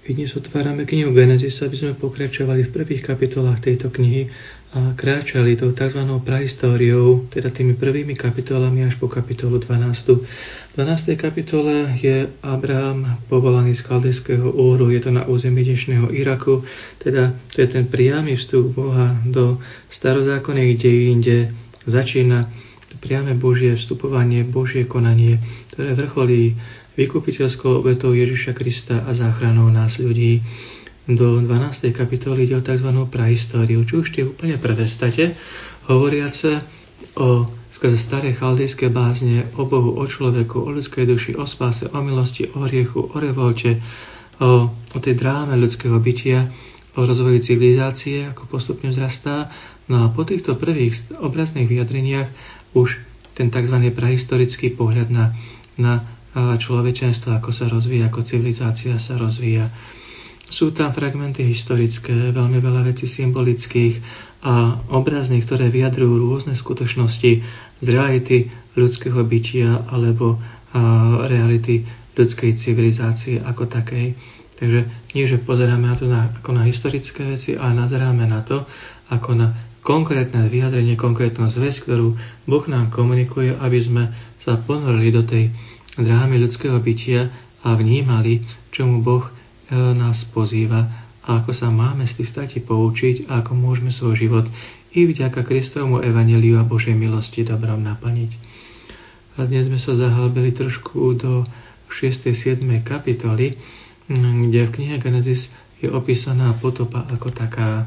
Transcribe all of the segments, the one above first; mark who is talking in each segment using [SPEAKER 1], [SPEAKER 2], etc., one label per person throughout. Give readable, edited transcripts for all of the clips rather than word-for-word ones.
[SPEAKER 1] I dnes otvárame knihu Genesis, aby sme pokračovali v prvých kapitolách tejto knihy a kráčali tou tzv. Prahistóriou, teda tými prvými kapitolami až po kapitolu 12. V 12. kapitole je Abraham povolaný z Chaldejského Úru, je to na území dnešného Iraku, teda to je ten priamy vstup Boha do starozákonných dejín, kde začína priame Božie vstupovanie, Božie konanie, ktoré vrcholí vykupiteľskou obetou Ježiša Krista a záchranou nás ľudí. Do 12. kapitoly ide o tzv. Prahistóriu, či už tie úplne prvé state, hovoriace o skrze staré chaldejské bázne, o Bohu, o človeku, o ľudskej duši, o spáse, o milosti, o hriechu, o revolte, o tej dráme ľudského bytia, o rozvoji civilizácie, ako postupne vzrastá. No a po týchto prvých obrazných vyjadreniach už ten tzv. Prahistorický pohľad na človečenstvo, ako sa rozvíja, ako civilizácia sa rozvíja. Sú tam fragmenty historické, veľmi veľa vecí symbolických a obrazných, ktoré vyjadrujú rôzne skutočnosti z reality ľudského bytia alebo reality ľudskej civilizácie ako takej. Takže nie, že pozeráme na to ako na historické veci, ale nazeráme na to ako na konkrétne vyjadrenie, konkrétnu zväzť, ktorú Boh nám komunikuje, aby sme sa ponorili do tej drámy ľudského bytia a vnímali, čomu Boh nás pozýva a ako sa máme z tých stratí poučiť a ako môžeme svoj život i vďaka Kristovmu evanjeliu a Božej milosti dobrom naplniť. A dnes sme sa zahlbili trošku do 6. 7. kapitoly, kde v knihe Genesis je opísaná potopa ako taká.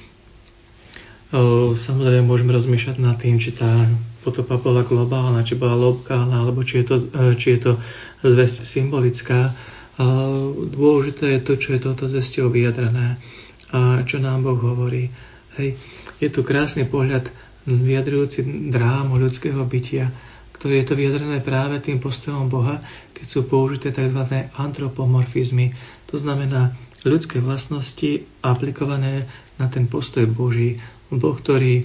[SPEAKER 1] Samozrejme môžeme rozmýšľať nad tým, či tá potopa bola globálna, či bola lokálna, alebo či je to zvesť symbolická. Dôležité je to, čo je touto zvesťou vyjadrené a čo nám Boh hovorí. Hej. Je tu krásny pohľad vyjadrujúci drámu ľudského bytia, ktoré je to vyjadrené práve tým postojom Boha, keď sú použité tzv. Antropomorfizmy. To znamená ľudské vlastnosti aplikované na ten postoj Boží. Boh, ktorý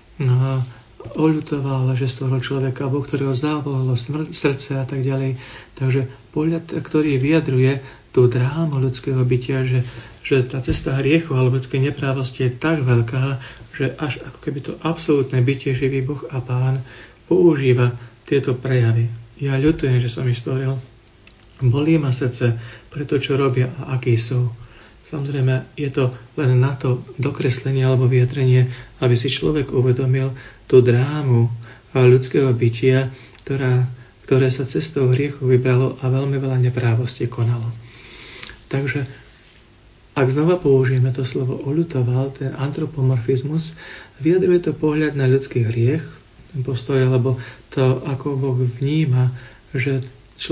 [SPEAKER 1] oľutoval, že stvoril človeka, Boh, ktorý ho zabolelo srdce a tak ďalej. Takže pohľad, ktorý vyjadruje tú drámu ľudského bytia, že tá cesta hriechu alebo ľudskej neprávosti je tak veľká, že až ako keby to absolútne bytie, živý Boh a Pán používa tieto prejavy. Ja ľutujem, že som ich stvoril. Bolí ma srdce pre to, čo robia a akí sú. Samozrejme, je to len na to dokreslenie alebo vyjadrenie, aby si človek uvedomil tú drámu ľudského bytia, ktoré sa cestou hriechu vybralo a veľmi veľa neprávosti konalo. Takže, ak znova použijeme to slovo oľutoval, ten antropomorfizmus, vyjadruje to pohľad na ľudský hriech, ten postoj, alebo to, ako Boh vníma, že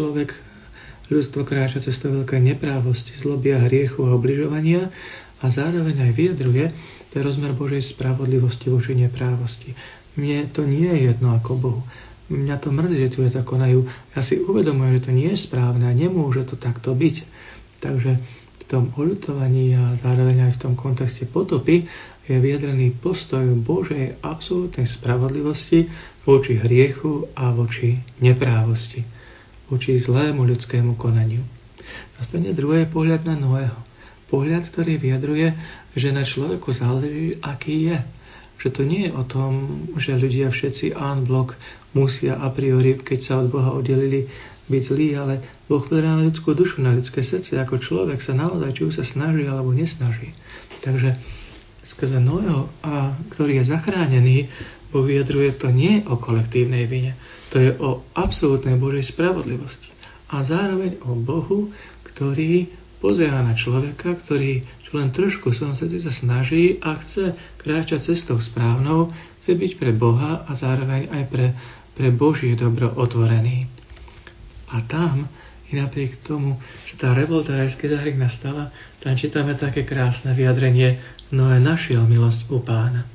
[SPEAKER 1] ľudstvo kráča cestou veľkej neprávosti, zloby a hriechu a obližovania a zároveň aj vyjadruje ten rozmer Božej spravodlivosti voči neprávosti. Mne to nie je jedno ako Bohu. Mňa to mrzí, že tu je to konajú. Ja si uvedomujem, že to nie je správne a nemôže to takto byť. Takže v tom oľutovaní a zároveň aj v tom kontexte potopy je vyjadrený postoj Božej absolútnej spravodlivosti voči hriechu a voči neprávosti, voči zlému ľudskému konaniu. Nastane druhý pohľad na Noého. Pohľad, ktorý vyjadruje, že na človeku záleží, aký je. Že to nie je o tom, že ľudia všetci en bloc musia a priori, keď sa od Boha oddelili, byť zlí, ale Boh pozerá na ľudskú dušu, na ľudské srdce, ako človek sa naozaj, či už sa snaží alebo nesnaží. Takže skrze Noého, ktorý je zachránený, Boh vyjadruje to nie o kolektívnej vine, to je o absolútnej Božej spravodlivosti. A zároveň o Bohu, ktorý pozerá na človeka, ktorý len trošku v svojom srdci sa snaží a chce kráčať cestou správnou, chce byť pre Boha a zároveň aj pre Božie dobro otvorený. A tam, i napriek tomu, že tá revolta rajskej záhry nastala, tam čítame také krásne vyjadrenie: Noé našiel milosť u Pána.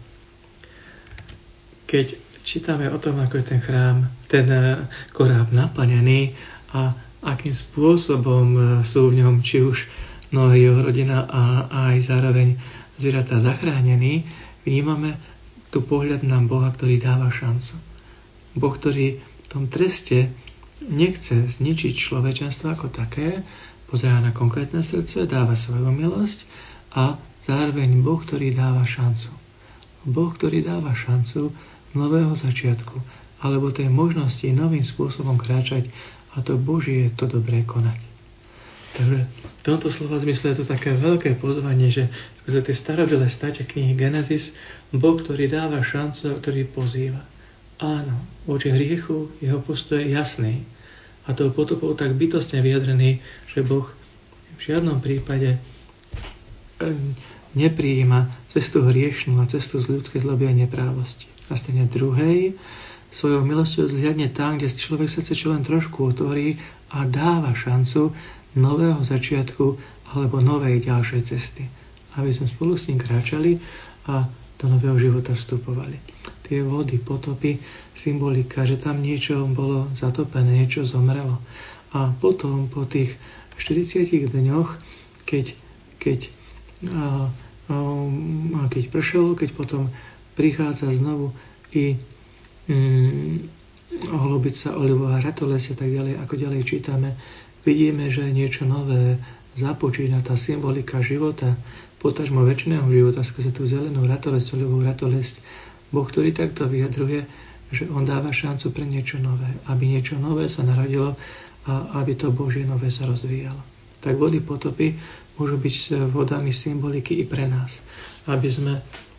[SPEAKER 1] Keď čítame o tom, ako je ten chrám, ten koráb naplnený a akým spôsobom sú v ňom či už Noé, jeho rodina a aj zároveň zvieratá zachránení, vnímame tu pohľad na Boha, ktorý dáva šancu. Boh, ktorý v tom treste nechce zničiť človečenstvo ako také, pozerá na konkrétne srdce, dáva svoju milosť a zároveň Boh, ktorý dáva šancu. Boh, ktorý dáva šancu nového začiatku, alebo tej možnosti novým spôsobom kráčať a to Božie je to dobré konať. Takže v tomto slova zmysle je to také veľké pozvanie, že skrze tie starobilé státe knihy Genesis, Boh, ktorý dáva šancu a ktorý pozýva. Áno, voči hriechu jeho postoj je jasný a tou potopou tak bytostne vyjadrený, že Boh v žiadnom prípade neprijíma cestu hriešnú a cestu z ľudskej zloby a neprávosti. Na strane druhej svojou milosťou zhliadne tam, kde človek sa chce čo len trošku otvorí a dáva šancu nového začiatku alebo novej ďalšej cesty. Aby sme spolu s ním kráčali a do nového života vstupovali. Tie vody, potopy, symbolika, že tam niečo bolo zatopené, niečo zomrelo. A potom po tých 40 dňoch, keď pršalo, keď potom prichádza znovu i holubiť sa, olivová ratoles a tak ďalej, ako ďalej čítame, vidíme, že niečo nové započína tá symbolika života, potažmo večného života skrze tú zelenú ratolesť, olivovú ratolesť. Boh, ktorý takto vyjadruje, že on dáva šancu pre niečo nové, aby niečo nové sa narodilo a aby to Božie nové sa rozvíjalo. Tak vody potopy môžu byť vodami symboliky i pre nás, aby sme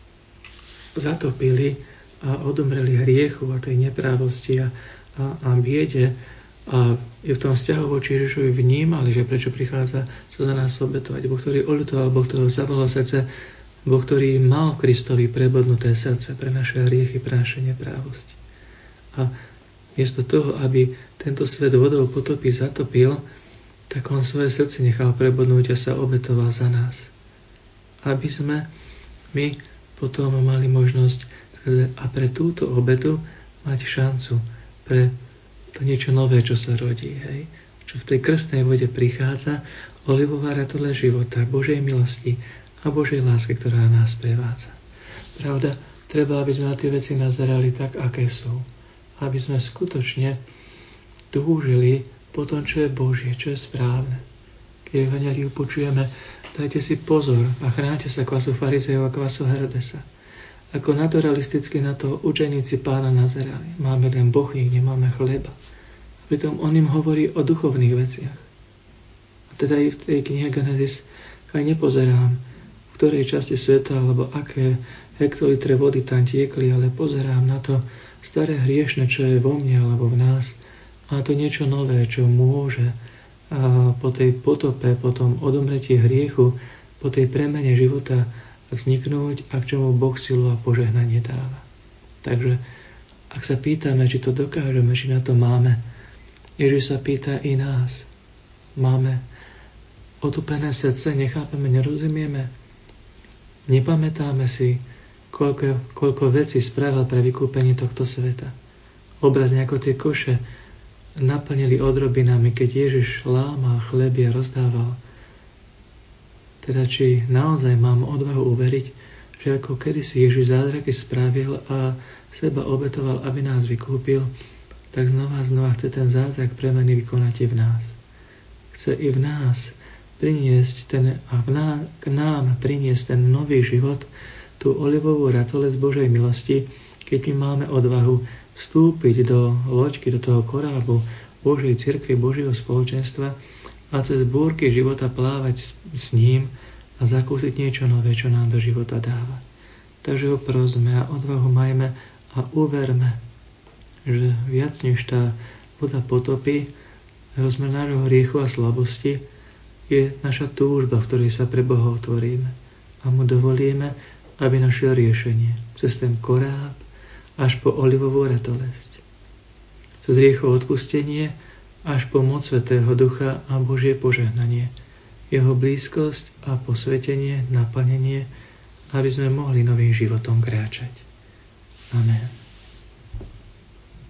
[SPEAKER 1] zatopili a odomreli hriechu a tej neprávosti a biede a je v tom vzťahu voči Ježišovi vnímali, že prečo prichádza sa za nás obetovať. Boh, ktorý oľutoval, Boh, ktorý zavolal srdce, Boh, ktorý mal Kristovi prebodnuté srdce pre naše hriechy, pre naše neprávosti. A miesto toho, aby tento svet vodou potopy zatopil, tak on svoje srdce nechal prebodnúť a sa obetoval za nás. Aby sme my potom mali možnosť a pre túto obetu mať šancu pre to niečo nové, čo sa rodí. Hej? Čo v tej krstnej vode prichádza, olivová ratole života, Božej milosti a Božej lásky, ktorá nás prevádza. Pravda, treba, aby sme na tie veci nazerali tak, aké sú. Aby sme skutočne túžili po tom, čo je Božie, čo je správne. Keď v Evangeliu počujeme, dajte si pozor a chránte sa kvasu farizejov a kvasu Herodesa. Ako naturalisticky na to učeníci Pána nazerali. Máme len bochník, nemáme chleba. A pritom on im hovorí o duchovných veciach. A teda i v tej knihe Genesis aj nepozerám, v ktorej časti sveta, alebo aké hektolitre vody tam tiekli, ale pozerám na to staré hriešne, čo je vo mne alebo v nás. A to niečo nové, čo môže a po tej potope, po tom odomretí hriechu, po tej premene života vzniknúť a k čomu Boh silu a požehnanie dáva. Takže ak sa pýtame, či to dokážeme, či na to máme, Ježiš sa pýta i nás. Máme otupené srdce, nechápeme, nerozumieme, nepamätáme si, koľko vecí spravil pre vykúpenie tohto sveta. Obrazne ako tie koše naplnili odrobinami, keď Ježiš lámal chleby a rozdával. Teda či naozaj mám odvahu uveriť, že ako kedysi Ježiš zázraky spravil a seba obetoval, aby nás vykúpil, tak znova chce ten zázrak premeny vykonať i v nás. Chce i v nás priniesť k nám priniesť ten nový život, tú olivovú ratolesť Božej milosti, keď my máme odvahu vstúpiť do loďky, do toho korábu Božej cirkvi, Božieho spoločenstva a cez búrky života plávať s ním a zakúsiť niečo nové, čo nám do života dáva. Takže ho prosme a odvahu majme a uverme, že viac než tá voda potopy, rozmer nášho hriechu a slabosti, je naša túžba, v ktorej sa pre Boha otvoríme a mu dovolíme, aby našiel riešenie cez ten koráb až po olivovú ratolesť. Cez hriechov odpustenie až po moc Svätého Ducha a Božie požehnanie, jeho blízkosť a posvetenie, naplnenie, aby sme mohli novým životom kráčať. Amen.